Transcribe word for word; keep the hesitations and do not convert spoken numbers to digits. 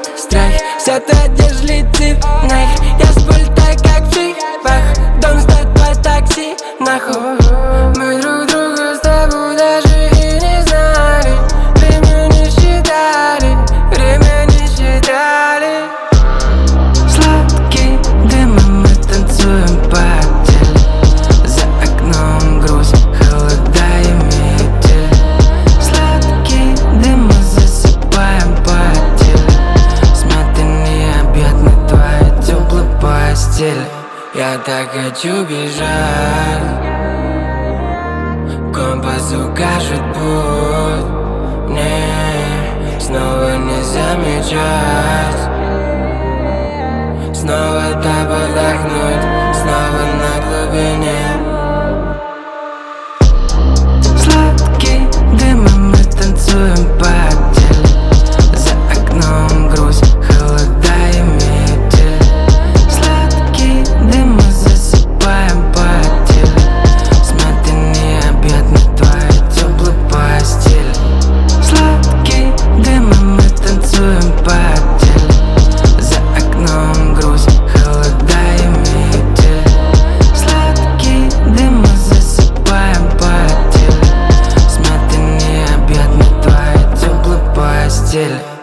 страх, вся та одежда летит нахер. Я с пульта как в фильмах, дом стоит по такси, нахуй. Мы друг друга с тобой даже и не знали. Время не считали, время не считали. Сладкий дым, и мы танцуем по телу. За окном грусть, холода и метель. Сладкий дым, мы засыпаем по телу. Смятый обед на твоей теплой постели. Я так хочу бежать, компас укажет путь. Мне снова не замечать, снова так отдохнуть, снова на глубине. Сладкий дым, и мы танцуем по телу. За окном грусть, холода и метель. Сладкий дым, мы засыпаем по телу. Смятый обед на твоей теплой постели. Сладкий дым, и мы танцуем по телу. За окном грусть, холода и метель. Сладкий дым, мы засыпаем по телу. Смятый обед на твоей теплой постели.